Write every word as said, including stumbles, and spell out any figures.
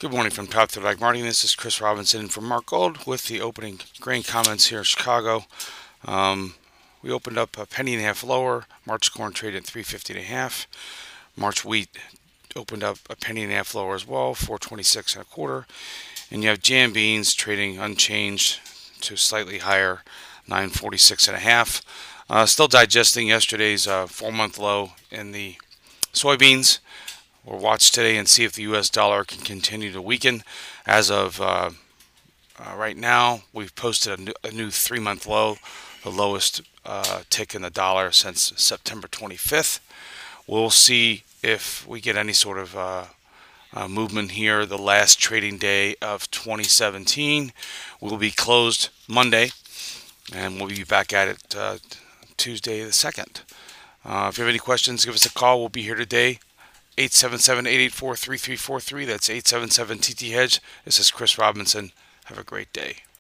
Good morning from Top to Like Martin. This is Chris Robinson from Mark Gold with the opening grain comments here in Chicago. Um, we opened up a penny and a half lower. March corn traded at three fifty and a half. March wheat opened up a penny and a half lower as well, four twenty-six and a quarter. And you have jam beans trading unchanged to slightly higher, nine forty-six and a half. Uh, still digesting yesterday's uh, four-month low in the soybeans. We'll watch today and see if the U S dollar can continue to weaken. As of uh, uh, right now, we've posted a new, a new three-month low, the lowest uh, tick in the dollar since September twenty-fifth. We'll see if we get any sort of uh, uh, movement here. The last trading day of twenty seventeen will be closed Monday, and we'll be back at it uh, Tuesday the second. Uh, if you have any questions, give us a call. We'll be here today. eight seven seven, eight eight four, three three four three. That's eight seven seven T T Hedge. This is Chris Robinson. Have a great day.